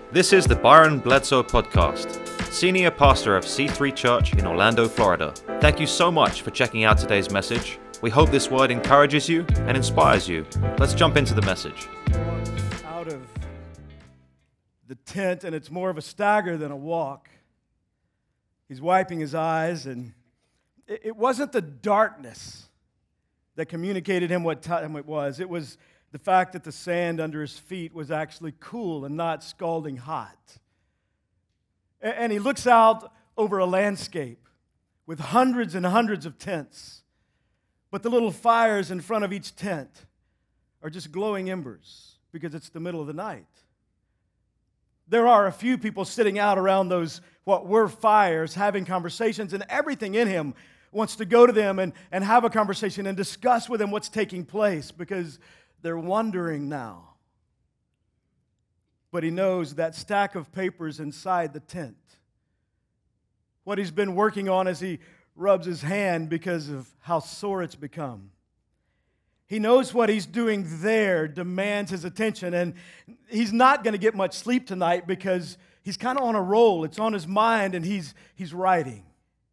This is the Byron Bledsoe Podcast, Senior Pastor of C3 Church in Orlando, Florida. Thank you so much for checking out today's message. We hope this word encourages you and inspires you. Let's jump into the message. Out of the tent, and it's more of a stagger than a walk. He's wiping his eyes, and it wasn't the darkness that communicated him what time it was. It was the fact that the sand under his feet was actually cool and not scalding hot. And he looks out over a landscape with hundreds and hundreds of tents, but the little fires in front of each tent are just glowing embers because it's the middle of the night. There are a few people sitting out around those what were fires having conversations, and everything in him wants to go to them and have a conversation and discuss with them what's taking place because they're wondering now. But he knows that stack of papers inside the tent, what he's been working on as he rubs his hand because of how sore it's become. He knows what he's doing there demands his attention, and he's not going to get much sleep tonight because he's kind of on a roll. It's on his mind, and he's writing.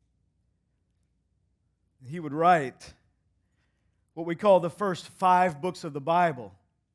He would write what we call the first 5 books of the Bible.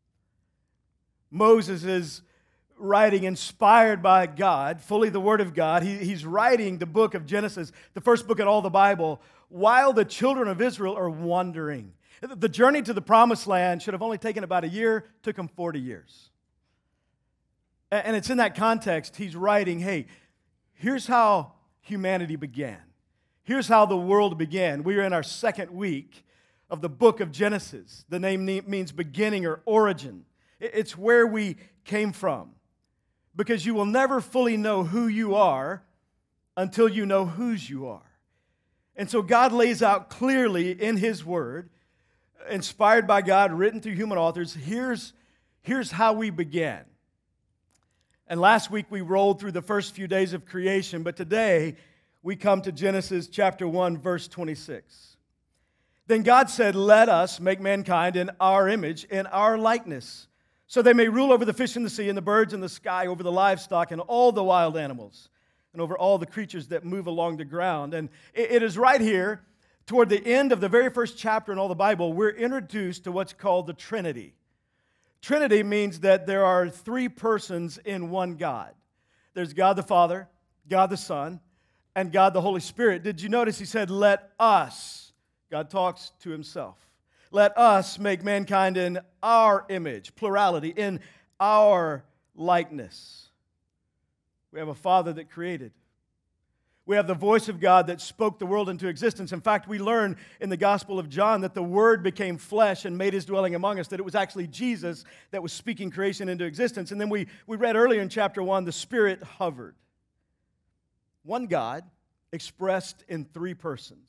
Moses is writing inspired by God, fully the Word of God. He's writing the book of Genesis, the first book in all the Bible, while the children of Israel are wandering. The journey to the Promised Land should have only taken about a year, took him 40 years. And it's in that context he's writing, hey, here's how humanity began. Here's how the world began. We are in our second week of the book of Genesis. The name means beginning or origin. It's where we came from. Because you will never fully know who you are until you know whose you are. And so God lays out clearly in His Word, inspired by God, written through human authors, here's how we began. And last week we rolled through the first few days of creation, but today we come to Genesis chapter 1, verse 26. Then God said, let us make mankind in our image, in our likeness, so they may rule over the fish in the sea and the birds in the sky, over the livestock and all the wild animals, and over all the creatures that move along the ground. And it is right here, toward the end of the very first chapter in all the Bible, we're introduced to what's called the Trinity. Trinity means that there are 3 persons in one God. There's God the Father, God the Son, and God the Holy Spirit. Did you notice He said, let us? God talks to Himself. Let us make mankind in our image, plurality, in our likeness. We have a Father that created. We have the voice of God that spoke the world into existence. In fact, we learn in the Gospel of John that the Word became flesh and made His dwelling among us, that it was actually Jesus that was speaking creation into existence. And then we read earlier in chapter 1, the Spirit hovered. One God expressed in 3 persons.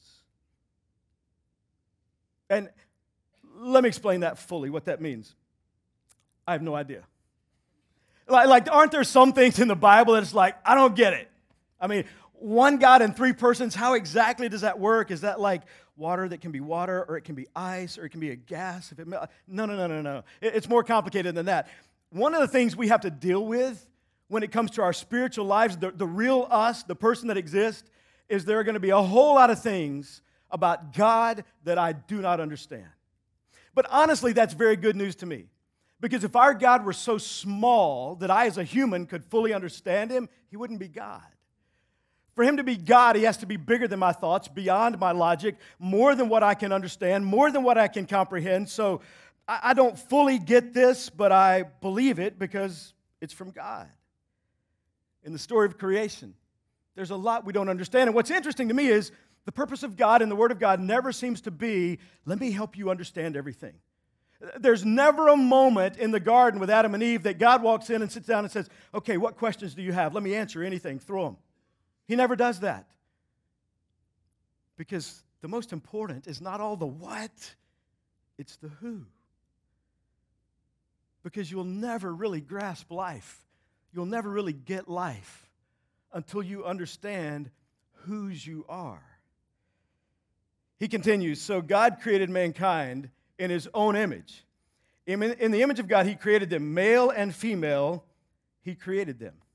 And let me explain that fully, what that means. I have no idea. Like, aren't there some things in the Bible that it's like, I don't get it. I mean, one God in 3 persons, how exactly does that work? Is that like water that can be water, or it can be ice, or it can be a gas? No. It's more complicated than that. One of the things we have to deal with when it comes to our spiritual lives, the real us, the person that exists, is there are going to be a whole lot of things about God that I do not understand. But honestly, that's very good news to me. Because if our God were so small that I as a human could fully understand Him, He wouldn't be God. For Him to be God, He has to be bigger than my thoughts, beyond my logic, more than what I can understand, more than what I can comprehend. So I don't fully get this, but I believe it because it's from God. In the story of creation, there's a lot we don't understand. And what's interesting to me is the purpose of God and the Word of God never seems to be, let me help you understand everything. There's never a moment in the garden with Adam and Eve that God walks in and sits down and says, okay, what questions do you have? Let me answer anything. Throw them. He never does that. Because the most important is not all the what, it's the who. Because you'll never really grasp life. You'll never really get life until you understand whose you are. He continues, so God created mankind in His own image. In the image of God, He created them, male and female, He created them.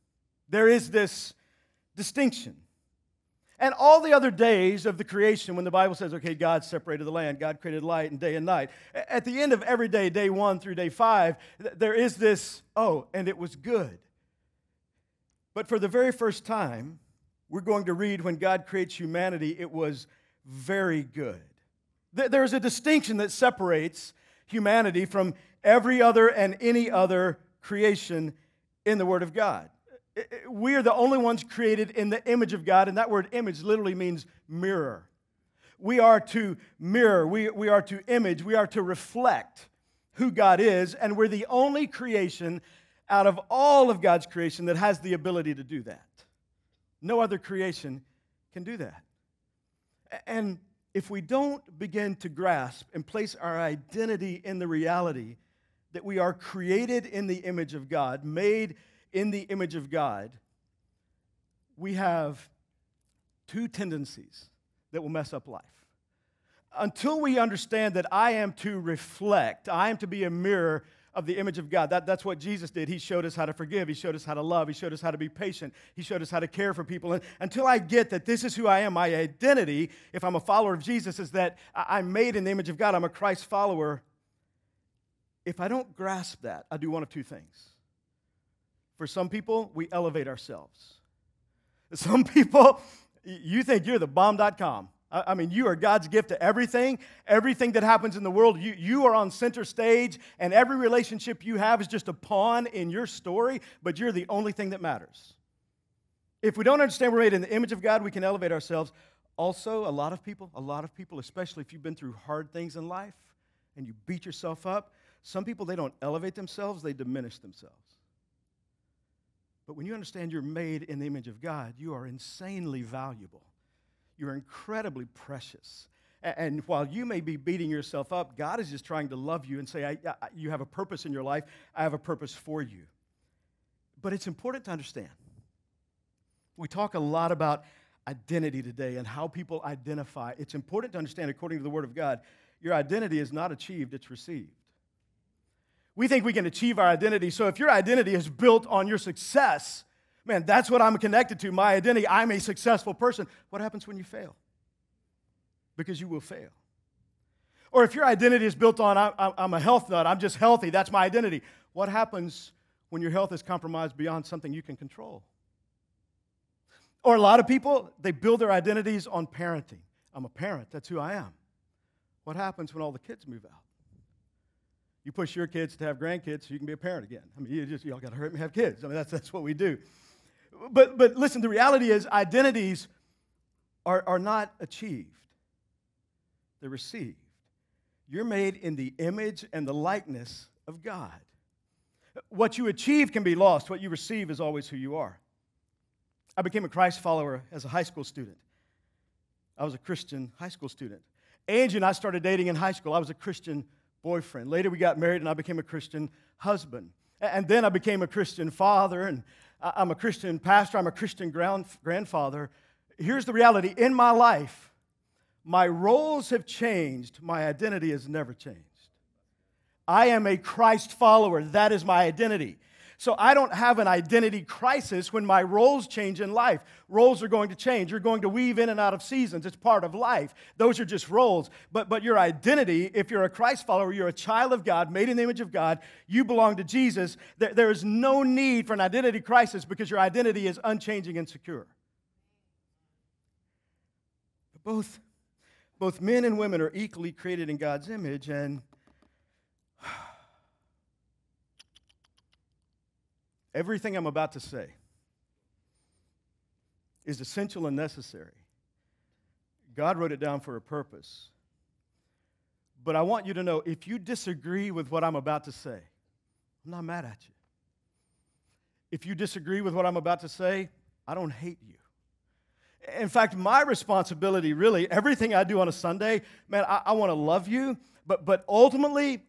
There is this distinction. And all the other days of the creation, when the Bible says, okay, God separated the land, God created light and day and night, at the end of every day, day 1 through day 5, there is this, and it was good. But for the very first time, we're going to read when God creates humanity, it was very good. There's a distinction that separates humanity from every other and any other creation in the Word of God. We are the only ones created in the image of God, and that word image literally means mirror. We are to mirror, we are to image, we are to reflect who God is, and we're the only creation out of all of God's creation that has the ability to do that. No other creation can do that. And if we don't begin to grasp and place our identity in the reality that we are created in the image of God, made in the image of God, we have two tendencies that will mess up life. Until we understand that I am to reflect, I am to be a mirror of the image of God. That's what Jesus did. He showed us how to forgive. He showed us how to love. He showed us how to be patient. He showed us how to care for people. And until I get that this is who I am, my identity, if I'm a follower of Jesus, is that I'm made in the image of God. I'm a Christ follower. If I don't grasp that, I do one of two things. For some people, we elevate ourselves. Some people, you think you're the bomb.com. I mean, you are God's gift to everything. Everything that happens in the world, you are on center stage, and every relationship you have is just a pawn in your story, but you're the only thing that matters. If we don't understand we're made in the image of God, we can elevate ourselves. Also, a lot of people, especially if you've been through hard things in life and you beat yourself up, some people, they don't elevate themselves, they diminish themselves. But when you understand you're made in the image of God, you are insanely valuable. You're incredibly precious. And while you may be beating yourself up, God is just trying to love you and say, you have a purpose in your life. I have a purpose for you. But it's important to understand. We talk a lot about identity today and how people identify. It's important to understand, according to the Word of God, your identity is not achieved, it's received. We think we can achieve our identity. So if your identity is built on your success, man, that's what I'm connected to, my identity. I'm a successful person. What happens when you fail? Because you will fail. Or if your identity is built on, I'm a health nut, I'm just healthy, that's my identity. What happens when your health is compromised beyond something you can control? Or a lot of people, they build their identities on parenting. I'm a parent, that's who I am. What happens when all the kids move out? You push your kids to have grandkids so you can be a parent again. I mean, y'all got to hurry up and have kids. I mean, that's what we do. But listen, the reality is identities are not achieved. They're received. You're made in the image and the likeness of God. What you achieve can be lost. What you receive is always who you are. I became a Christ follower as a high school student. I was a Christian high school student. Angie and I started dating in high school. I was a Christian boyfriend. Later, we got married, and I became a Christian husband. And then I became a Christian father, and I'm a Christian pastor. I'm a Christian grandfather. Here's the reality. In my life, my roles have changed. My identity has never changed. I am a Christ follower. That is my identity. So I don't have an identity crisis when my roles change in life. Roles are going to change. You're going to weave in and out of seasons. It's part of life. Those are just roles. But your identity, if you're a Christ follower, you're a child of God, made in the image of God, you belong to Jesus. There is no need for an identity crisis because your identity is unchanging and secure. Both men and women are equally created in God's image, and everything I'm about to say is essential and necessary. God wrote it down for a purpose. But I want you to know, if you disagree with what I'm about to say, I'm not mad at you. If you disagree with what I'm about to say, I don't hate you. In fact, my responsibility, really, everything I do on a Sunday, man, I want to love you, but ultimately,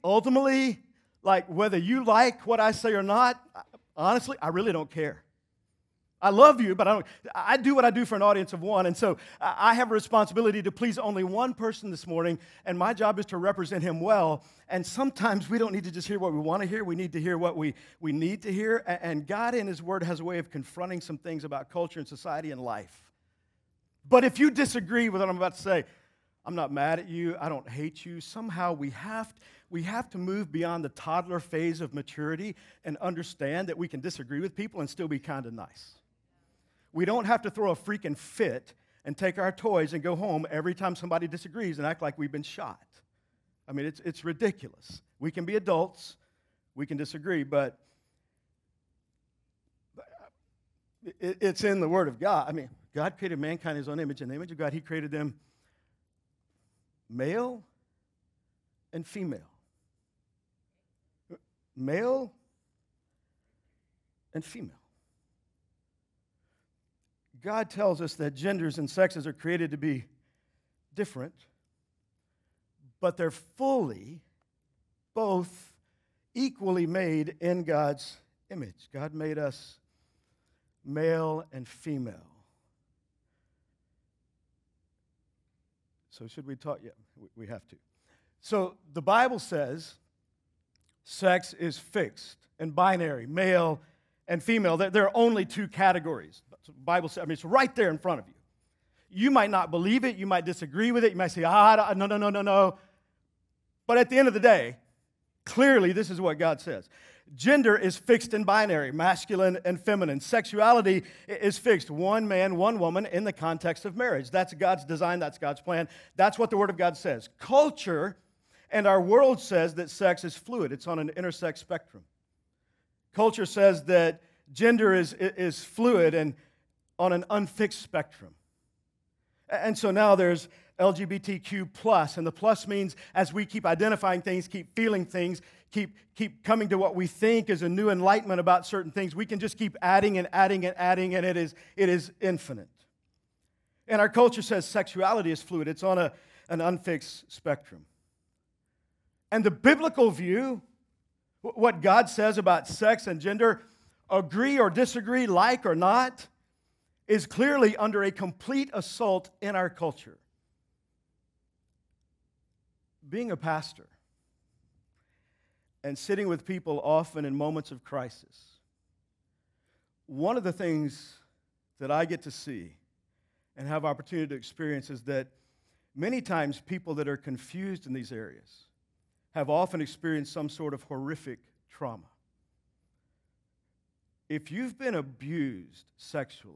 like whether you like what I say or not, honestly, I really don't care. I love you, but I do what I do for an audience of one. And so I have a responsibility to please only one person this morning, and my job is to represent him well. And sometimes we don't need to just hear what we want to hear. We need to hear what we need to hear. And God in his word has a way of confronting some things about culture and society and life. But if you disagree with what I'm about to say, I'm not mad at you. I don't hate you. Somehow we have to move beyond the toddler phase of maturity and understand that we can disagree with people and still be kind of nice. We don't have to throw a freaking fit and take our toys and go home every time somebody disagrees and act like we've been shot. I mean, it's ridiculous. We can be adults. We can disagree, but it's in the Word of God. I mean, God created mankind in his own image. In the image of God, he created them male and female. Male and female. God tells us that genders and sexes are created to be different, but they're fully, both equally made in God's image. God made us male and female. So should we talk? Yeah, we have to. So the Bible says sex is fixed and binary, male and female. There are only two categories. The Bible says, I mean, it's right there in front of you. You might not believe it. You might disagree with it. You might say, no. But at the end of the day, clearly this is what God says. Gender is fixed and binary, masculine and feminine. Sexuality is fixed, one man, one woman in the context of marriage. That's God's design. That's God's plan. That's what the Word of God says. Culture and our world says that sex is fluid. It's on an intersex spectrum. Culture says that gender is fluid and on an unfixed spectrum. And so now there's LGBTQ+, and the plus means as we keep identifying things, keep feeling things, keep coming to what we think is a new enlightenment about certain things, we can just keep adding and adding and adding, and it is infinite. And our culture says sexuality is fluid. It's on an unfixed spectrum. And the biblical view, what God says about sex and gender, agree or disagree, like or not, is clearly under a complete assault in our culture. Being a pastor and sitting with people often in moments of crisis, one of the things that I get to see and have opportunity to experience is that many times people that are confused in these areas have often experienced some sort of horrific trauma. If you've been abused sexually,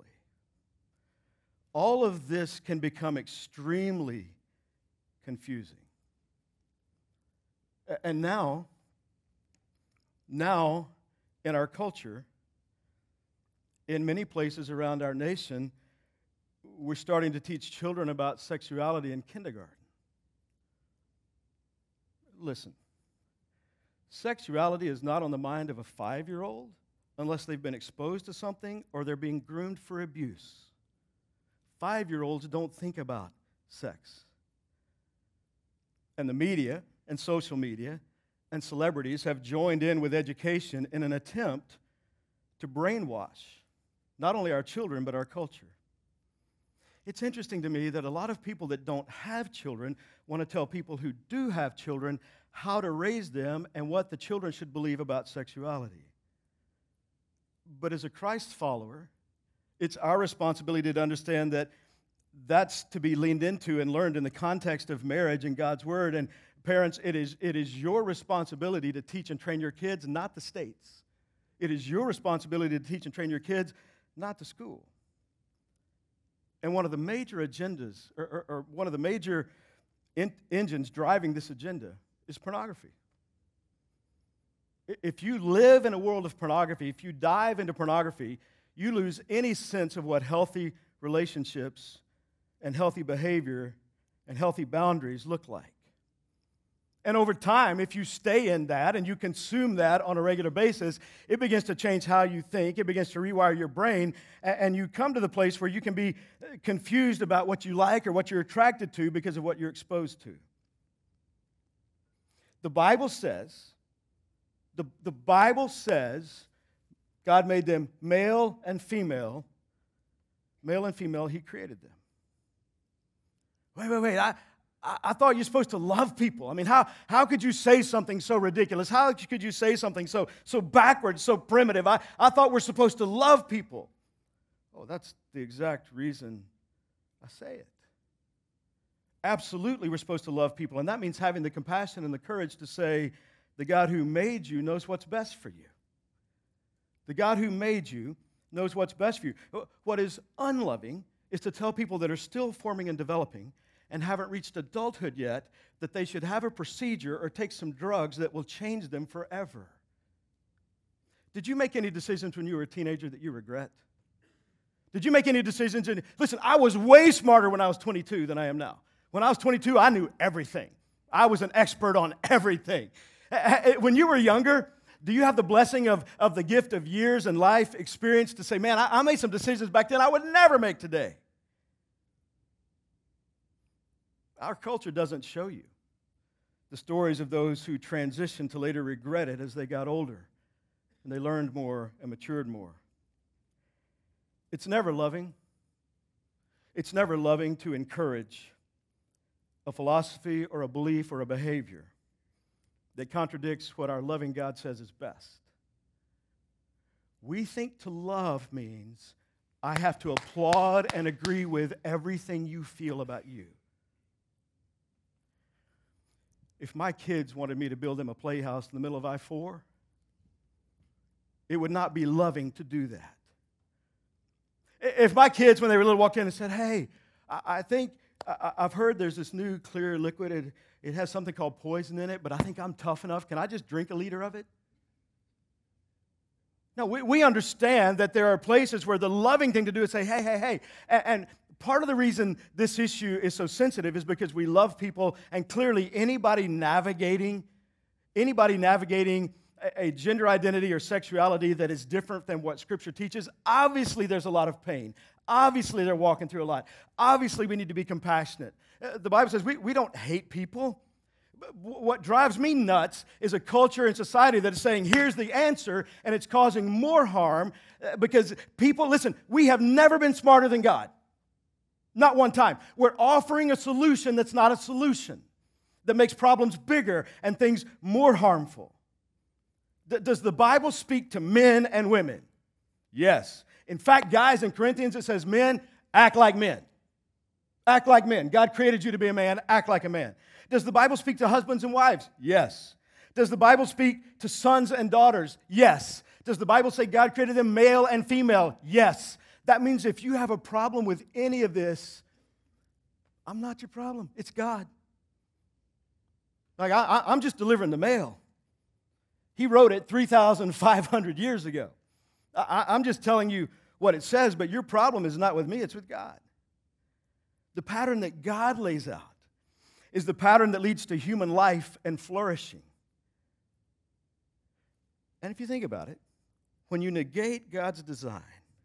all of this can become extremely confusing. And now in our culture, in many places around our nation, we're starting to teach children about sexuality in kindergarten. Listen, sexuality is not on the mind of a 5-year-old unless they've been exposed to something or they're being groomed for abuse. 5-year-olds don't think about sex. And the media and social media and celebrities have joined in with education in an attempt to brainwash not only our children but our culture. It's interesting to me that a lot of people that don't have children want to tell people who do have children how to raise them and what the children should believe about sexuality. But as a Christ follower, it's our responsibility to understand that that's to be leaned into and learned in the context of marriage and God's Word. And parents, it is your responsibility to teach and train your kids, not the state's. It is your responsibility to teach and train your kids, not the school. And one of the major agendas, or one of the major engines driving this agenda is pornography. If you live in a world of pornography, if you dive into pornography, you lose any sense of what healthy relationships and healthy behavior and healthy boundaries look like. And over time, if you stay in that and you consume that on a regular basis, it begins to change how you think. It begins to rewire your brain, and you come to the place where you can be confused about what you like or what you're attracted to because of what you're exposed to. The Bible says God made them male and female Male and female, he created them. Wait. I thought you're supposed to love people. I mean, how could you say something so ridiculous? How could you say something so backwards, so primitive? I thought we're supposed to love people. Oh, that's the exact reason I say it. Absolutely, we're supposed to love people, and that means having the compassion and the courage to say, the God who made you knows what's best for you. The God who made you knows what's best for you. What is unloving is to tell people that are still forming and developing and haven't reached adulthood yet that they should have a procedure or take some drugs that will change them forever. Did you make any decisions when you were a teenager that you regret? Did you make any decisions? Listen, I was way smarter when I was 22 than I am now. When I was 22, I knew everything. I was an expert on everything. When you were younger, do you have the blessing of the gift of years and life experience to say, man, I made some decisions back then I would never make today? Our culture doesn't show you the stories of those who transitioned to later regret it as they got older and they learned more and matured more. It's never loving. It's never loving to encourage a philosophy or a belief or a behavior that contradicts what our loving God says is best. We think to love means I have to applaud and agree with everything you feel about you. If my kids wanted me to build them a playhouse in the middle of I-4, it would not be loving to do that. If my kids, when they were little, walked in and said, hey, I think I've heard there's this new clear liquid, it has something called poison in it, but I think I'm tough enough. Can I just drink a liter of it? No, we understand that there are places where the loving thing to do is say, hey. And part of the reason this issue is so sensitive is because we love people, and clearly anybody navigating a gender identity or sexuality that is different than what Scripture teaches, obviously there's a lot of pain. Obviously they're walking through a lot. Obviously we need to be compassionate. The Bible says we don't hate people. What drives me nuts is a culture and society that is saying, here's the answer, and it's causing more harm because people, listen, we have never been smarter than God. Not one time. We're offering a solution that's not a solution, that makes problems bigger and things more harmful. Does the Bible speak to men and women? Yes. In fact, guys, in Corinthians it says, men, act like men. Act like men. God created you to be a man, act like a man. Does the Bible speak to husbands and wives? Yes. Does the Bible speak to sons and daughters? Yes. Does the Bible say God created them male and female? Yes. That means if you have a problem with any of this, I'm not your problem. It's God. Like, I'm just delivering the mail. He wrote it 3,500 years ago. I'm just telling you what it says, but your problem is not with me, it's with God. The pattern that God lays out is the pattern that leads to human life and flourishing. And if you think about it, when you negate God's design,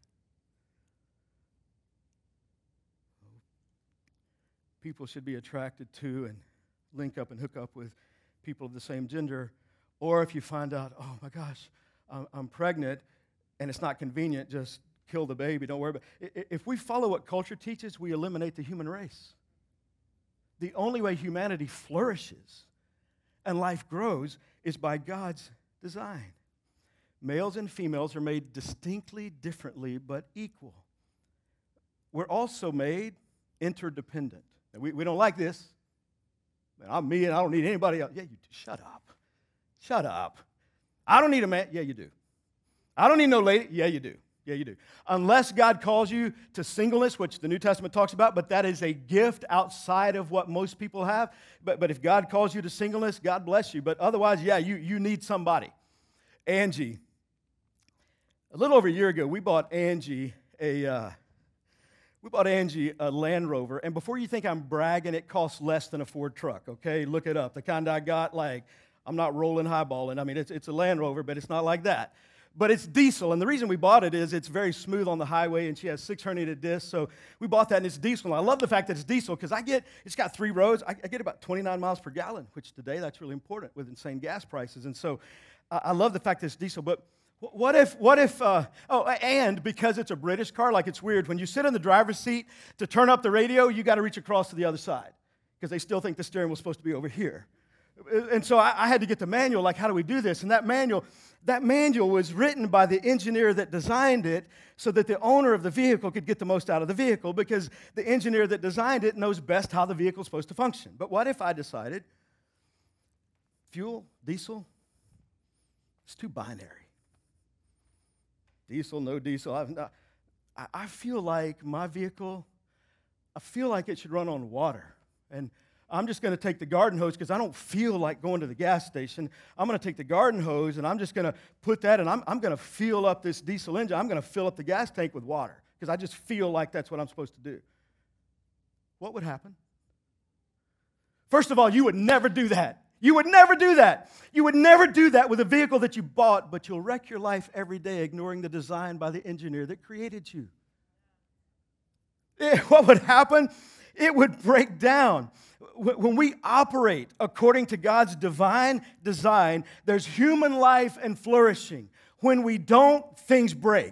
people should be attracted to and link up and hook up with people of the same gender. Or if you find out, oh my gosh, I'm pregnant and it's not convenient, just kill the baby, don't worry about it. If we follow what culture teaches, we eliminate the human race. The only way humanity flourishes and life grows is by God's design. Males and females are made distinctly differently but equal. We're also made interdependent. And we don't like this. Man, I'm me and I don't need anybody else. Yeah, you do. Shut up. Shut up. I don't need a man. Yeah, you do. I don't need no lady. Yeah, you do. Yeah, you do. Unless God calls you to singleness, which the New Testament talks about, but that is a gift outside of what most people have. But if God calls you to singleness, God bless you. But otherwise, yeah, you need somebody. Angie. A little over a year ago, we bought Angie a Land Rover. And before you think I'm bragging, it costs less than a Ford truck, okay? Look it up. The kind I got, like, I'm not rolling highballing. I mean, it's a Land Rover, but it's not like that. But it's diesel, and the reason we bought it is it's very smooth on the highway, and she has 6 herniated discs, so we bought that, and it's diesel. And I love the fact that it's diesel because it's got 3 roads. I get about 29 miles per gallon, which today that's really important with insane gas prices. And so I love the fact that it's diesel. But And because it's a British car, like it's weird. When you sit in the driver's seat to turn up the radio, you got to reach across to the other side because they still think the steering wheel's supposed to be over here. And so I had to get the manual, like, how do we do this? And that manual was written by the engineer that designed it so that the owner of the vehicle could get the most out of the vehicle because the engineer that designed it knows best how the vehicle's supposed to function. But what if I decided fuel, diesel, it's too binary. Diesel, no diesel. I feel like my vehicle, I feel like it should run on water. And I'm just going to take the garden hose because I don't feel like going to the gas station. I'm going to take the garden hose and I'm just going to put that and I'm going to fill up this diesel engine. I'm going to fill up the gas tank with water because I just feel like that's what I'm supposed to do. What would happen? First of all, you would never do that. You would never do that. You would never do that with a vehicle that you bought, but you'll wreck your life every day ignoring the design by the engineer that created you. What would happen? It would break down. When we operate according to God's divine design, there's human life and flourishing. When we don't, things break.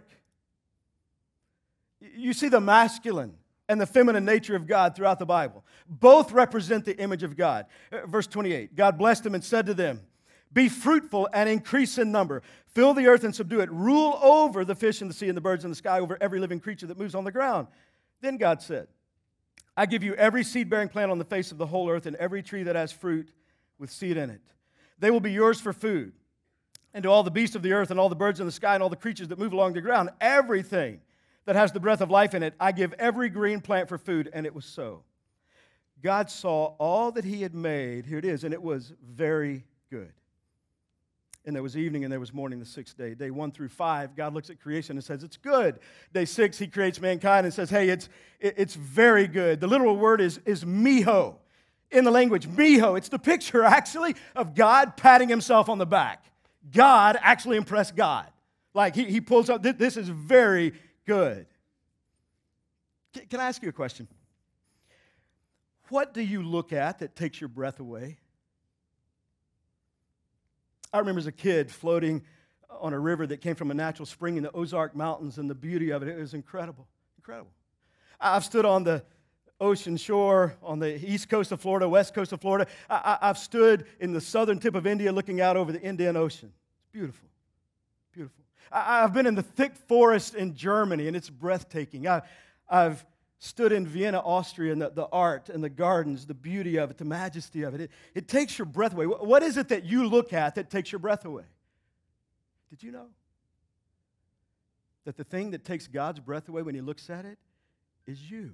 You see the masculine and the feminine nature of God throughout the Bible. Both represent the image of God. Verse 28, God blessed them and said to them, be fruitful and increase in number. Fill the earth and subdue it. Rule over the fish in the sea and the birds in the sky, over every living creature that moves on the ground. Then God said, I give you every seed-bearing plant on the face of the whole earth and every tree that has fruit with seed in it. They will be yours for food. And to all the beasts of the earth and all the birds in the sky and all the creatures that move along the ground, everything that has the breath of life in it, I give every green plant for food. And it was so. God saw all that he had made, here it is, and it was very good. And there was evening and there was morning the sixth day. Day 1 through 5, God looks at creation and says, it's good. Day 6, he creates mankind and says, hey, it's very good. The literal word is miho. In the language, miho. It's the picture, actually, of God patting himself on the back. God actually impressed God. Like, he pulls up, this is very good. Can I ask you a question? What do you look at that takes your breath away? I remember as a kid floating on a river that came from a natural spring in the Ozark Mountains, and the beauty of it was incredible, incredible. I've stood on the ocean shore on the east coast of Florida, west coast of Florida. I've stood in the southern tip of India looking out over the Indian Ocean. It's beautiful, beautiful. I've been in the thick forest in Germany, and it's breathtaking. I've stood in Vienna, Austria, and the art and the gardens, the beauty of it, the majesty of it. It takes your breath away. What is it that you look at that takes your breath away? Did you know that the thing that takes God's breath away when he looks at it is you?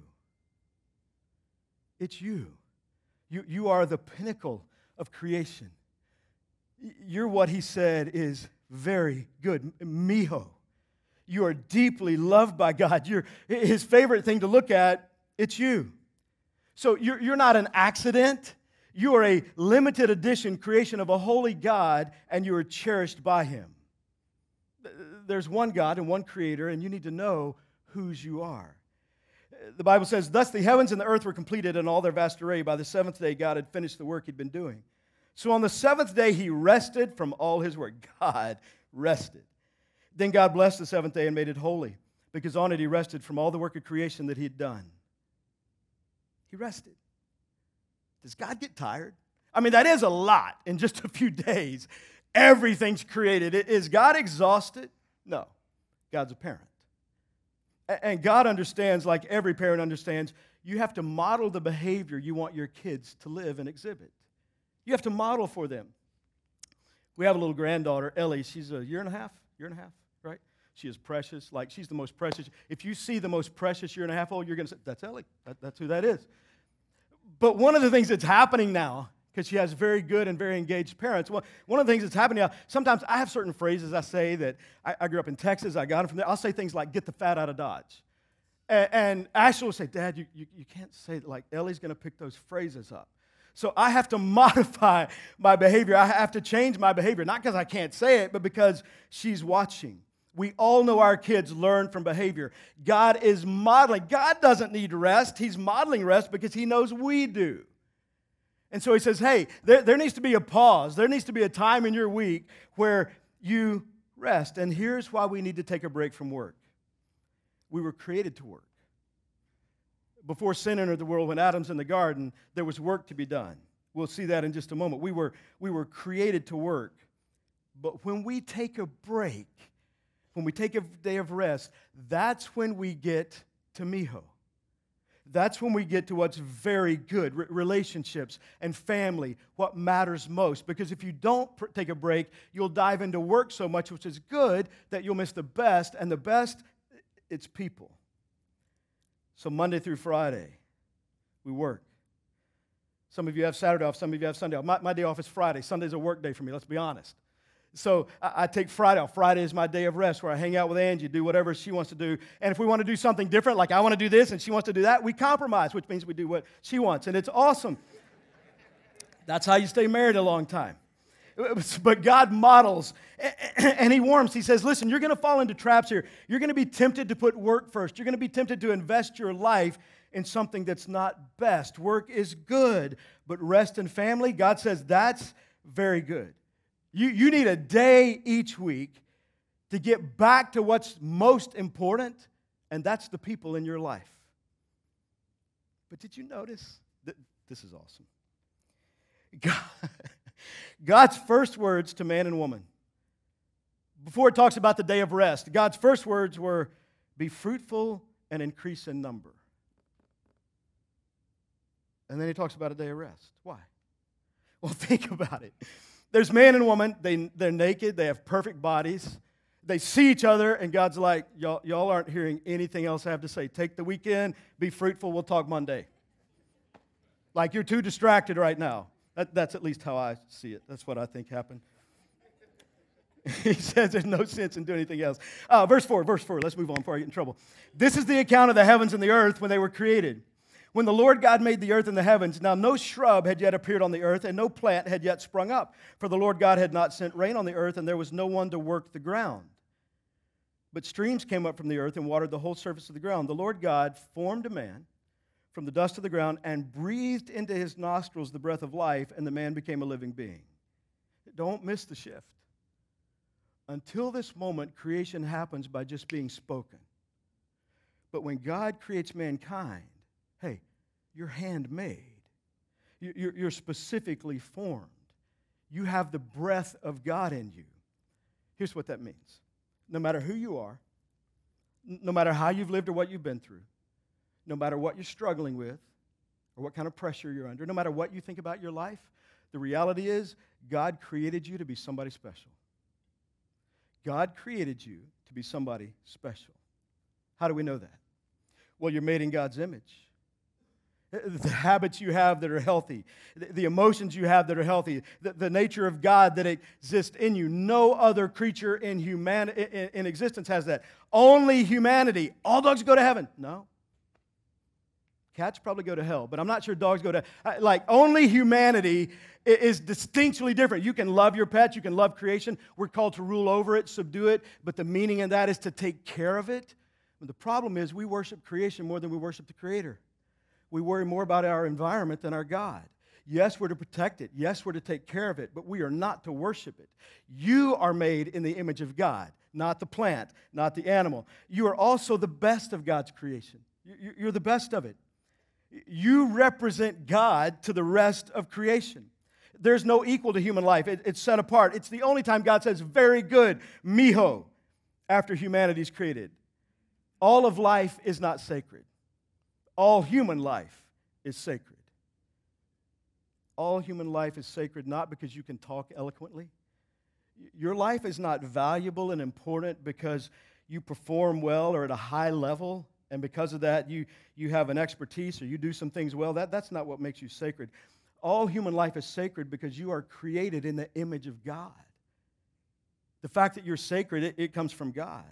It's you. You are the pinnacle of creation. You're what he said is very good, miho. You are deeply loved by God. You're his favorite thing to look at, it's you. So you're not an accident. You are a limited edition creation of a holy God, and you are cherished by him. There's one God and one creator, and you need to know whose you are. The Bible says, thus the heavens and the earth were completed in all their vast array. By the seventh day, God had finished the work he'd been doing. So on the seventh day, he rested from all his work. God rested. Then God blessed the seventh day and made it holy, because on it he rested from all the work of creation that he had done. He rested. Does God get tired? I mean, that is a lot in just a few days. Everything's created. Is God exhausted? No. God's a parent. And God understands, like every parent understands, you have to model the behavior you want your kids to live and exhibit. You have to model for them. We have a little granddaughter, Ellie. She's a year and a half, right? She is precious. Like, she's the most precious. If you see the most precious year and a half old, you're going to say, that's Ellie. That's who that is. But one of the things that's happening now, because she has very good and very engaged parents, one of the things that's happening now, sometimes I have certain phrases I say that I grew up in Texas. I got them from there. I'll say things like, get the fat out of Dodge. And Ashley will say, Dad, you can't say that. Like, Ellie's going to pick those phrases up. So I have to modify my behavior. I have to change my behavior, not because I can't say it, but because she's watching. We all know our kids learn from behavior. God is modeling. God doesn't need rest. He's modeling rest because he knows we do. And so he says, hey, there needs to be a pause. There needs to be a time in your week where you rest. And here's why we need to take a break from work. We were created to work. Before sin entered the world, when Adam's in the garden, there was work to be done. We'll see that in just a moment. We were created to work. But when we take a break, when we take a day of rest, that's when we get to miho. That's when we get to what's very good, relationships and family, what matters most. Because if you don't take a break, you'll dive into work so much, which is good, that you'll miss the best. And the best, it's people. So Monday through Friday, we work. Some of you have Saturday off, some of you have Sunday off. My day off is Friday. Sunday's a work day for me, let's be honest. So I take Friday off. Friday is my day of rest where I hang out with Angie, do whatever she wants to do. And if we want to do something different, like I want to do this and she wants to do that, we compromise, which means we do what she wants. And it's awesome. That's how you stay married a long time. But God models, and He warns. He says, listen, you're going to fall into traps here. You're going to be tempted to put work first. You're going to be tempted to invest your life in something that's not best. Work is good, but rest and family, God says that's very good. You need a day each week to get back to what's most important, and that's the people in your life. But did you notice? This is awesome. God's first words to man and woman, before it talks about the day of rest, God's first words were, be fruitful and increase in number. And then He talks about a day of rest. Why? Well, think about it. There's man and woman. They're naked. They have perfect bodies. They see each other, and God's like, y'all aren't hearing anything else I have to say. Take the weekend. Be fruitful. We'll talk Monday. Like you're too distracted right now. That's at least how I see it. That's what I think happened. He says there's no sense in doing anything else. Verse 4. Let's move on before I get in trouble. This is the account of the heavens and the earth when they were created. When the Lord God made the earth and the heavens, now no shrub had yet appeared on the earth, and no plant had yet sprung up. For the Lord God had not sent rain on the earth, and there was no one to work the ground. But streams came up from the earth and watered the whole surface of the ground. The Lord God formed a man from the dust of the ground and breathed into his nostrils the breath of life, and the man became a living being. Don't miss the shift. Until this moment, creation happens by just being spoken. But when God creates mankind, hey, you're handmade. You're specifically formed. You have the breath of God in you. Here's what that means. No matter who you are, no matter how you've lived or what you've been through, no matter what you're struggling with or what kind of pressure you're under, no matter what you think about your life, the reality is God created you to be somebody special. God created you to be somebody special. How do we know that? Well, you're made in God's image. The habits you have that are healthy, the emotions you have that are healthy, the nature of God that exists in you. No other creature in existence has that. Only humanity. All dogs go to heaven. No. Cats probably go to hell, but I'm not sure dogs go to... only humanity is distinctly different. You can love your pets. You can love creation. We're called to rule over it, subdue it, but the meaning in that is to take care of it. And the problem is we worship creation more than we worship the Creator. We worry more about our environment than our God. Yes, we're to protect it. Yes, we're to take care of it, but we are not to worship it. You are made in the image of God, not the plant, not the animal. You are also the best of God's creation. You're the best of it. You represent God to the rest of creation. There's no equal to human life. It's set apart. It's the only time God says, very good, miho, after humanity's created. All of life is not sacred. All human life is sacred. All human life is sacred not because you can talk eloquently. Your life is not valuable and important because you perform well or at a high level, and because of that you have an expertise or you do some things well. That's not what makes you sacred. All human life is sacred because you are created in the image of God. The fact that you're sacred, it comes from God.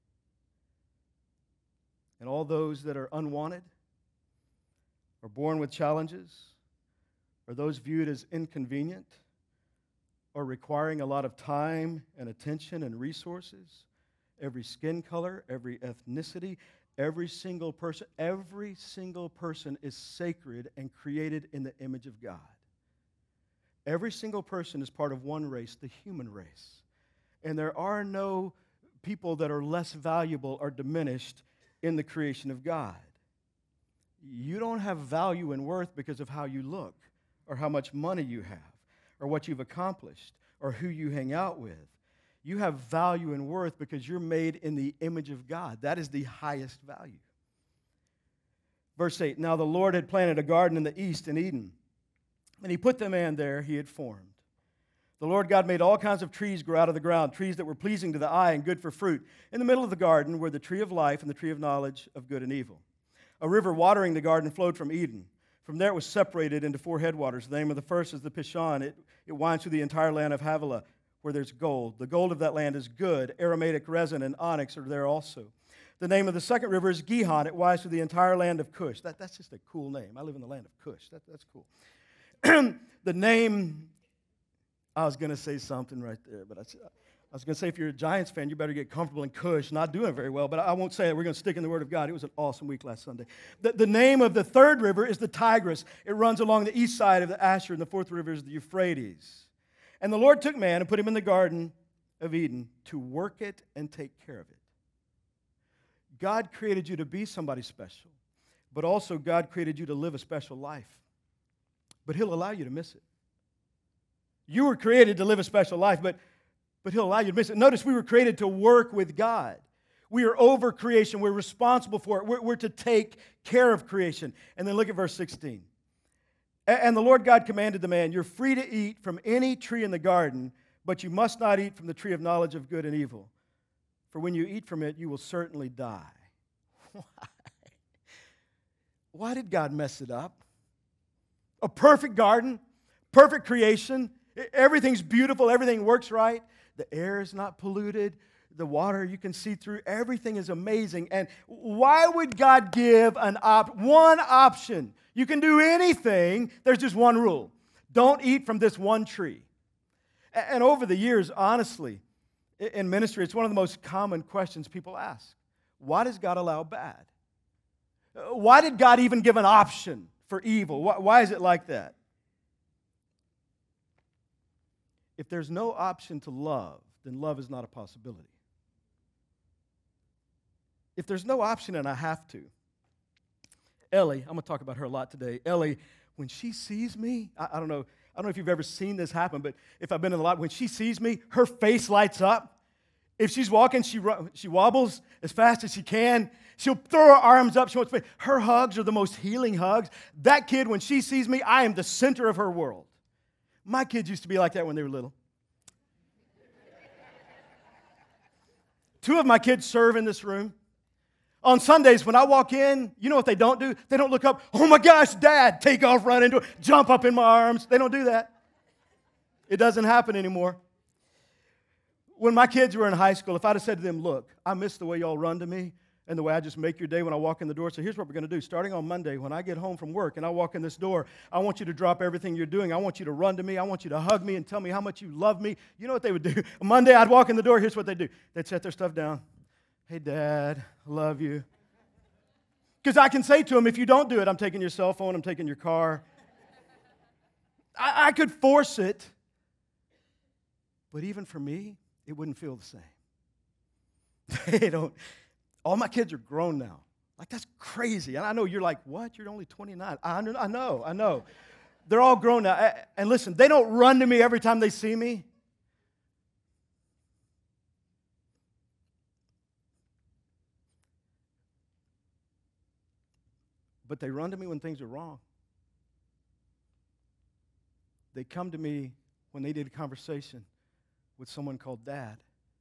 And all those that are unwanted, or born with challenges, or those viewed as inconvenient, or requiring a lot of time and attention and resources, every skin color, every ethnicity, every single person is sacred and created in the image of God. Every single person is part of one race, the human race. And there are no people that are less valuable or diminished in the creation of God. You don't have value and worth because of how you look or how much money you have or what you've accomplished or who you hang out with. You have value and worth because you're made in the image of God. That is the highest value. Verse 8, now the Lord had planted a garden in the east in Eden, and he put the man there he had formed. The Lord God made all kinds of trees grow out of the ground, trees that were pleasing to the eye and good for fruit. In the middle of the garden were the tree of life and the tree of knowledge of good and evil. A river watering the garden flowed from Eden. From there it was separated into 4 headwaters. The name of the first is the Pishon. It winds through the entire land of Havilah, where there's gold. The gold of that land is good. Aromatic resin and onyx are there also. The name of the second river is Gihon. It winds through the entire land of Cush. That's just a cool name. I live in the land of Cush. That's cool. The name, I was going to say something right there, but I was going to say if you're a Giants fan, you better get comfortable in Cush. Not doing very well, but I won't say it. We're going to stick in the Word of God. It was an awesome week last Sunday. The name of the third river is the Tigris. It runs along the east side of the Asher, and the fourth river is the Euphrates. And the Lord took man and put him in the Garden of Eden to work it and take care of it. God created you to be somebody special, but also God created you to live a special life. But He'll allow you to miss it. You were created to live a special life, but He'll allow you to miss it. Notice we were created to work with God. We are over creation. We're responsible for it. We're to take care of creation. And then look at verse 16. And the Lord God commanded the man, you're free to eat from any tree in the garden, but you must not eat from the tree of knowledge of good and evil. For when you eat from it, you will certainly die. Why? Why did God mess it up? A perfect garden, perfect creation. Everything's beautiful. Everything works right. The air is not polluted. The water you can see through. Everything is amazing. And why would God give one option? You can do anything. There's just one rule. Don't eat from this one tree. And over the years, honestly, in ministry, it's one of the most common questions people ask. Why does God allow bad? Why did God even give an option for evil? Why is it like that? If there's no option to love, then love is not a possibility. If there's no option and I have to, Ellie, I'm going to talk about her a lot today. Ellie, when she sees me, I don't know if you've ever seen this happen, but if I've been in the lot, when she sees me, her face lights up. If she's walking, she wobbles as fast as she can. She'll throw her arms up. Her hugs are the most healing hugs. That kid, when she sees me, I am the center of her world. My kids used to be like that when they were little. 2 of my kids serve in this room. On Sundays, when I walk in, you know what they don't do? They don't look up, oh my gosh, Dad, take off, run into it, jump up in my arms. They don't do that. It doesn't happen anymore. When my kids were in high school, if I'd have said to them, look, I miss the way y'all run to me and the way I just make your day when I walk in the door. So here's what we're going to do. Starting on Monday, when I get home from work and I walk in this door, I want you to drop everything you're doing. I want you to run to me. I want you to hug me and tell me how much you love me. You know what they would do? Monday, I'd walk in the door. Here's what they'd do. They'd set their stuff down. Hey, Dad, I love you. Because I can say to them, if you don't do it, I'm taking your cell phone, I'm taking your car. I could force it. But even for me, it wouldn't feel the same. They don't. All my kids are grown now. Like, that's crazy. And I know you're like, what? You're only 29. I know. They're all grown now. And listen, they don't run to me every time they see me. But they run to me when things are wrong. They come to me when they need a conversation with someone called Dad.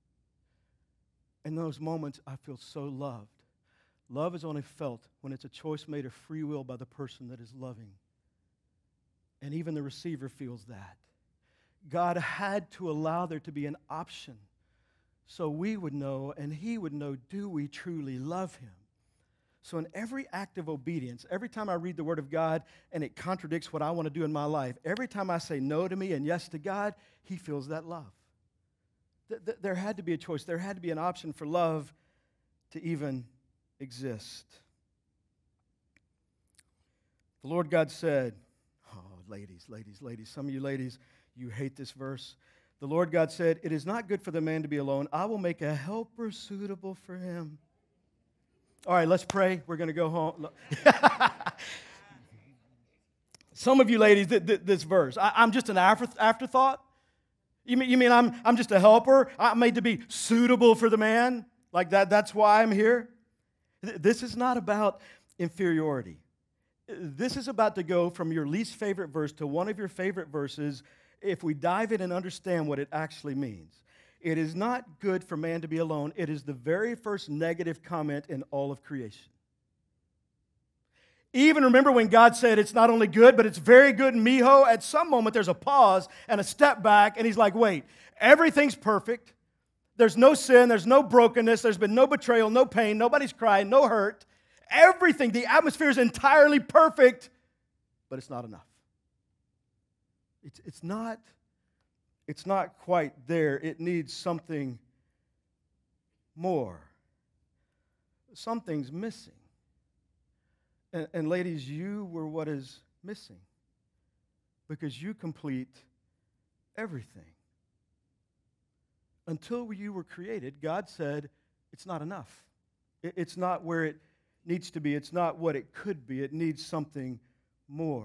In those moments, I feel so loved. Love is only felt when it's a choice made of free will by the person that is loving. And even the receiver feels that. God had to allow there to be an option so we would know and He would know, do we truly love Him? So in every act of obedience, every time I read the Word of God and it contradicts what I want to do in my life, every time I say no to me and yes to God, He feels that love. There had to be a choice. There had to be an option for love to even exist. The Lord God said, oh, ladies, some of you ladies, you hate this verse. The Lord God said, "It is not good for the man to be alone. I will make a helper suitable for him." All right, let's pray. We're going to go home. Some of you ladies, this verse, I'm just an afterthought? You mean I'm just a helper? I'm made to be suitable for the man? Like that's why I'm here? This is not about inferiority. This is about to go from your least favorite verse to one of your favorite verses if we dive in and understand what it actually means. It is not good for man to be alone. It is the very first negative comment in all of creation. Even remember when God said it's not only good, but it's very good, mijo. At some moment, there's a pause and a step back, and he's like, wait, everything's perfect. There's no sin. There's no brokenness. There's been no betrayal, no pain. Nobody's crying, no hurt. Everything, the atmosphere is entirely perfect, but it's not enough. It's not quite there. It needs something more. Something's missing. And ladies, you were what is missing because you complete everything. Until you were created, God said it's not enough. It's not where it needs to be. It's not what it could be. It needs something more.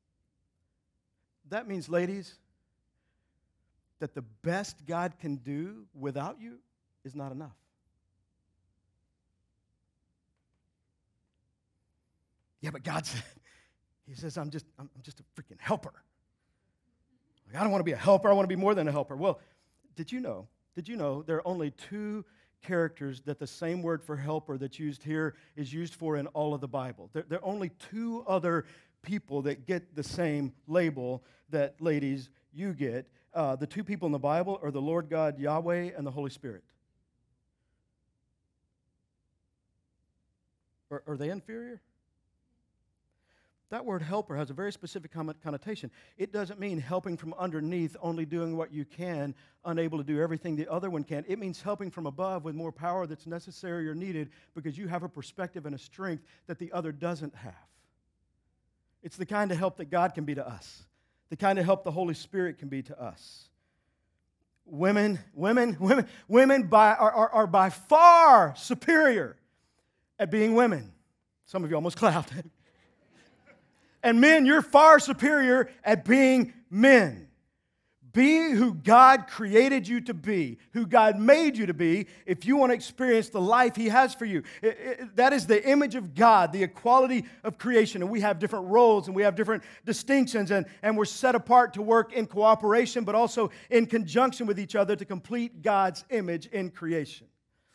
That means, ladies, that the best God can do without you is not enough. Yeah, but God said, He says, I'm just a freaking helper. Like, I don't want to be a helper. I want to be more than a helper. Well, did you know there are only two characters that the same word for helper that's used here is used for in all of the Bible? There are only two other people that get the same label that, ladies, you get. The two people in the Bible are the Lord God, Yahweh, and the Holy Spirit. Are they inferior? That word helper has a very specific connotation. It doesn't mean helping from underneath, only doing what you can, unable to do everything the other one can. It means helping from above with more power that's necessary or needed because you have a perspective and a strength that the other doesn't have. It's the kind of help that God can be to us, the kind of help the Holy Spirit can be to us. Women are by far superior at being women. Some of you almost clapped. And men, you're far superior at being men. Be who God created you to be, who God made you to be, if you want to experience the life He has for you. That is the image of God, the equality of creation. And we have different roles and we have different distinctions, and we're set apart to work in cooperation, but also in conjunction with each other to complete God's image in creation.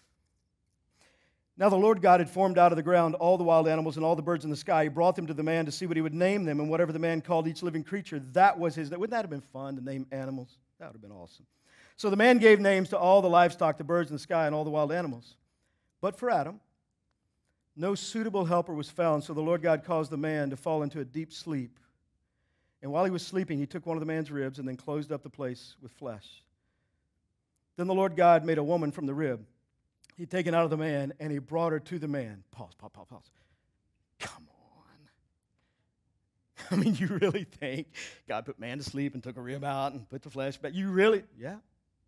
Now the Lord God had formed out of the ground all the wild animals and all the birds in the sky. He brought them to the man to see what he would name them, and whatever the man called each living creature, that was his name. Wouldn't that have been fun to name animals? That would have been awesome. So the man gave names to all the livestock, the birds in the sky, and all the wild animals. But for Adam, no suitable helper was found, so the Lord God caused the man to fall into a deep sleep. And while he was sleeping, He took one of the man's ribs and then closed up the place with flesh. Then the Lord God made a woman from the rib He'd taken out of the man, and He brought her to the man. Pause. Come on. I mean, you really think God put man to sleep and took a rib out and put the flesh back? You really? Yeah.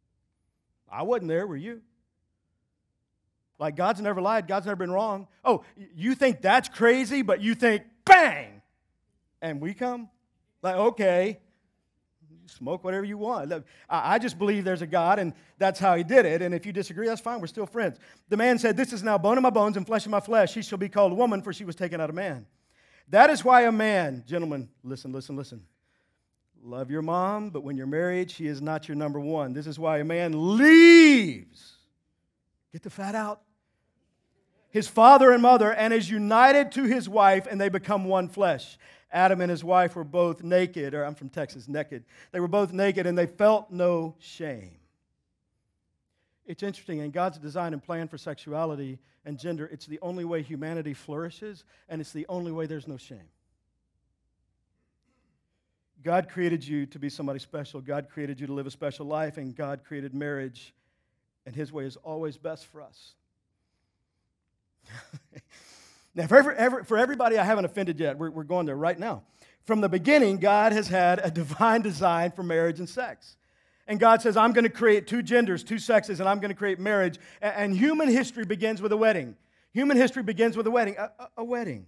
I wasn't there, were you? Like, God's never lied. God's never been wrong. Oh, you think that's crazy, but you think, bang, and we come? Like, okay. Smoke whatever you want. I just believe there's a God, and that's how He did it. And if you disagree, that's fine. We're still friends. The man said, "This is now bone of my bones and flesh of my flesh. She shall be called woman, for she was taken out of man." That is why a man, gentlemen, listen. Love your mom, but when you're married, she is not your number one. This is why a man leaves. Get the fat out. His father and mother, and is united to his wife, and they become one flesh. Adam and his wife were both naked, or I'm from Texas, naked. They were both naked, and they felt no shame. It's interesting, in God's design and plan for sexuality and gender, it's the only way humanity flourishes, and it's the only way there's no shame. God created you to be somebody special. God created you to live a special life, and God created marriage, and His way is always best for us. Now, for everybody I haven't offended yet, we're going there right now. From the beginning, God has had a divine design for marriage and sex. And God says, I'm going to create two genders, two sexes, and I'm going to create marriage. And human history begins with a wedding. Human history begins with a wedding. A wedding.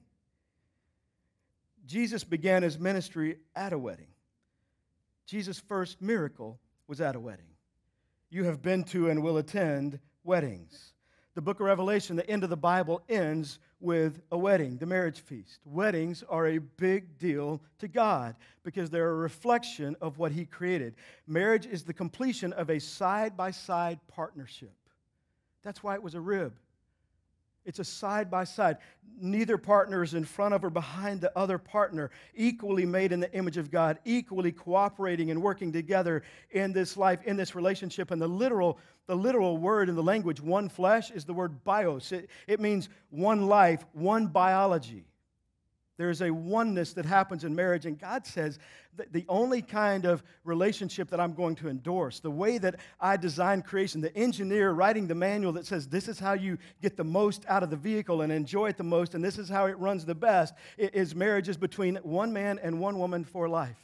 Jesus began his ministry at a wedding. Jesus' first miracle was at a wedding. You have been to and will attend weddings. The book of Revelation, the end of the Bible, ends with a wedding, the marriage feast. Weddings are a big deal to God because they're a reflection of what He created. Marriage is the completion of a side-by-side partnership. That's why it was a rib. It's a side-by-side. Neither partner is in front of or behind the other partner, equally made in the image of God, equally cooperating and working together in this life, in this relationship. And the literal word in the language, one flesh, is the word bios. It means one life, one biology. There is a oneness that happens in marriage, and God says that the only kind of relationship that I'm going to endorse, the way that I design creation, the engineer writing the manual that says this is how you get the most out of the vehicle and enjoy it the most, and this is how it runs the best, is marriages between one man and one woman for life.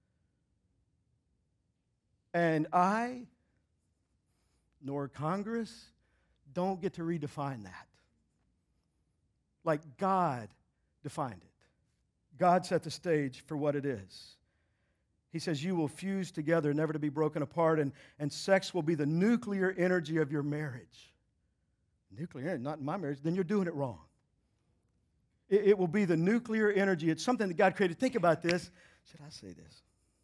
And I, nor Congress, don't get to redefine that. Like God defined it. God set the stage for what it is. He says, you will fuse together, never to be broken apart, and sex will be the nuclear energy of your marriage. Nuclear energy, not in my marriage, then you're doing it wrong. It will be the nuclear energy. It's something that God created. Think about this. Should I say this?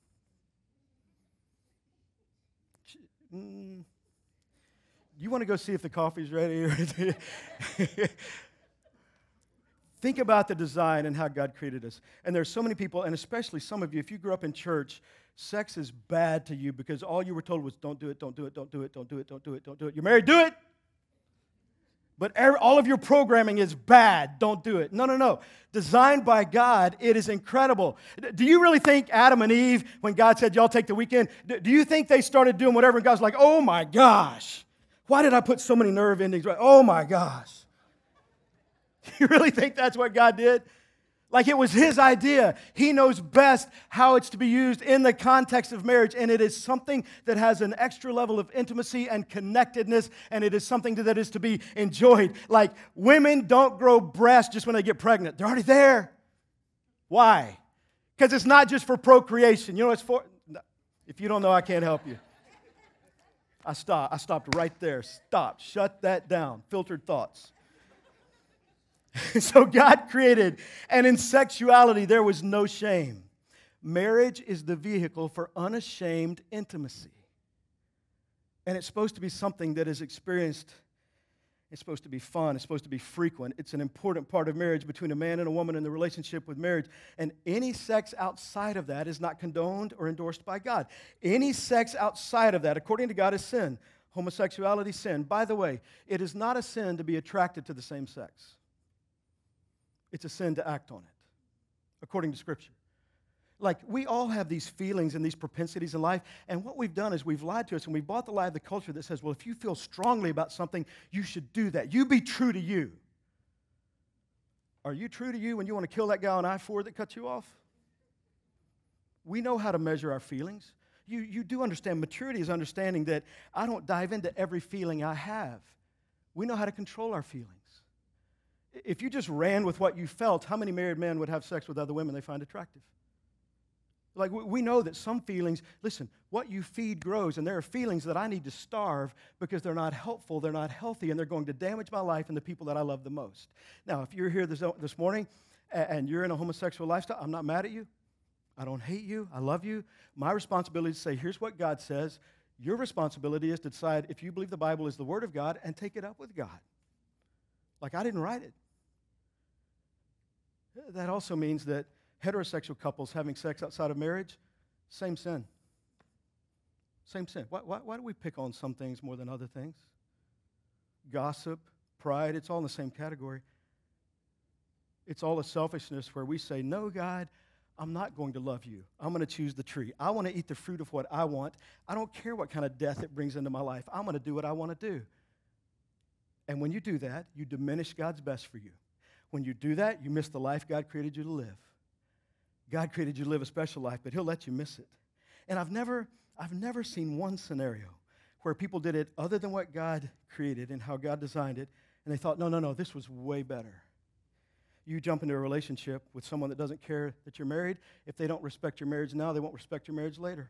You want to go see if the coffee's ready? Think about the design and how God created us. And there's so many people, and especially some of you, if you grew up in church, sex is bad to you because all you were told was don't do it, don't do it, don't do it, don't do it, don't do it, don't do it. You're married, do it. But all of your programming is bad, don't do it. No. Designed by God, it is incredible. Do you really think Adam and Eve, when God said, y'all take the weekend, do you think they started doing whatever and God's like, oh my gosh, why did I put so many nerve endings? Oh my gosh. You really think that's what God did? Like it was His idea. He knows best how it's to be used in the context of marriage, and it is something that has an extra level of intimacy and connectedness, and it is something that is to be enjoyed. Like women don't grow breasts just when they get pregnant. They're already there. Why? Because it's not just for procreation. You know what it's for? If you don't know, I can't help you. I stopped right there. Stop. Shut that down. Filtered thoughts. So God created, and in sexuality there was no shame. Marriage is the vehicle for unashamed intimacy. And it's supposed to be something that is experienced. It's supposed to be fun. It's supposed to be frequent. It's an important part of marriage between a man and a woman in the relationship with marriage. And any sex outside of that is not condoned or endorsed by God. Any sex outside of that, according to God, is sin. Homosexuality, sin. By the way, it is not a sin to be attracted to the same sex. It's a sin to act on it, according to Scripture. Like, we all have these feelings and these propensities in life, and what we've done is we've lied to us, and we've bought the lie of the culture that says, well, if you feel strongly about something, you should do that. You be true to you. Are you true to you when you want to kill that guy on I-4 that cut you off? We know how to measure our feelings. You do understand. Maturity is understanding that I don't dive into every feeling I have. We know how to control our feelings. If you just ran with what you felt, how many married men would have sex with other women they find attractive? Like, we know that some feelings, listen, what you feed grows, and there are feelings that I need to starve because they're not helpful, they're not healthy, and they're going to damage my life and the people that I love the most. Now, if you're here this morning and you're in a homosexual lifestyle, I'm not mad at you. I don't hate you. I love you. My responsibility is to say, here's what God says. Your responsibility is to decide if you believe the Bible is the Word of God and take it up with God. Like, I didn't write it. That also means that heterosexual couples having sex outside of marriage, same sin. Same sin. Why do we pick on some things more than other things? Gossip, pride, it's all in the same category. It's all a selfishness where we say, no, God, I'm not going to love you. I'm going to choose the tree. I want to eat the fruit of what I want. I don't care what kind of death it brings into my life. I'm going to do what I want to do. And when you do that, you diminish God's best for you. When you do that, you miss the life God created you to live. God created you to live a special life, but He'll let you miss it. And I've never I've never seen one scenario where people did it other than what God created and how God designed it, and they thought, no, this was way better. You jump into a relationship with someone that doesn't care that you're married. If they don't respect your marriage now, they won't respect your marriage later.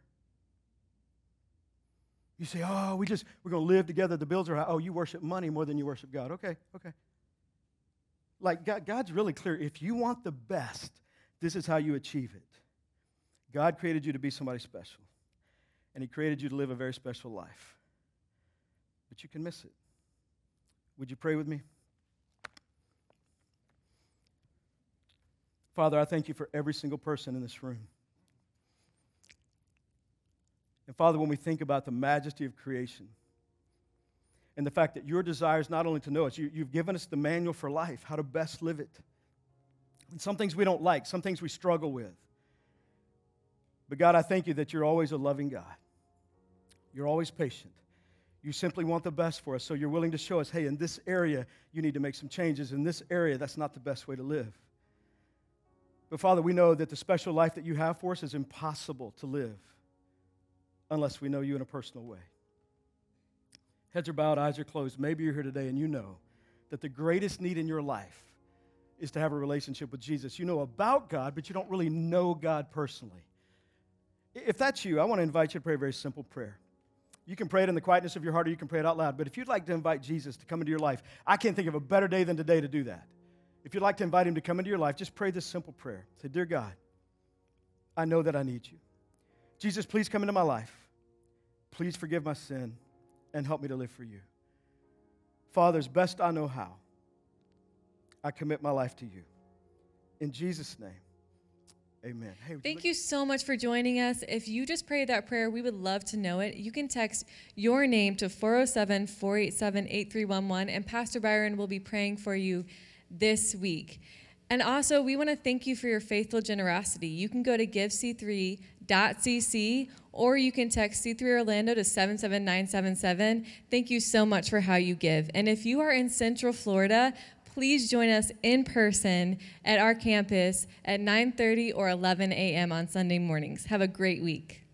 You say, oh, we're going to live together. The bills are high. Oh, you worship money more than you worship God. Okay. Like, God's really clear. If you want the best, this is how you achieve it. God created you to be somebody special, and He created you to live a very special life. But you can miss it. Would you pray with me? Father, I thank you for every single person in this room. And Father, when we think about the majesty of creation and the fact that your desire is not only to know us, you've given us the manual for life, how to best live it. And some things we don't like, some things we struggle with. But God, I thank you that you're always a loving God. You're always patient. You simply want the best for us, so you're willing to show us, hey, in this area, you need to make some changes. In this area, that's not the best way to live. But Father, we know that the special life that you have for us is impossible to live unless we know you in a personal way. Heads are bowed, eyes are closed. Maybe you're here today and you know that the greatest need in your life is to have a relationship with Jesus. You know about God, but you don't really know God personally. If that's you, I want to invite you to pray a very simple prayer. You can pray it in the quietness of your heart, or you can pray it out loud. But if you'd like to invite Jesus to come into your life, I can't think of a better day than today to do that. If you'd like to invite him to come into your life, just pray this simple prayer. Say, dear God, I know that I need you. Jesus, please come into my life. Please forgive my sin and help me to live for you. Father, as best I know how, I commit my life to you. In Jesus' name, amen. Hey, Thank you so much for joining us. If you just prayed that prayer, we would love to know it. You can text your name to 407-487-8311, and Pastor Byron will be praying for you this week. And also, we want to thank you for your faithful generosity. You can go to givec3.cc, or you can text C3 Orlando to 77977. Thank you so much for how you give. And if you are in Central Florida, please join us in person at our campus at 9:30 or 11 a.m. on Sunday mornings. Have a great week.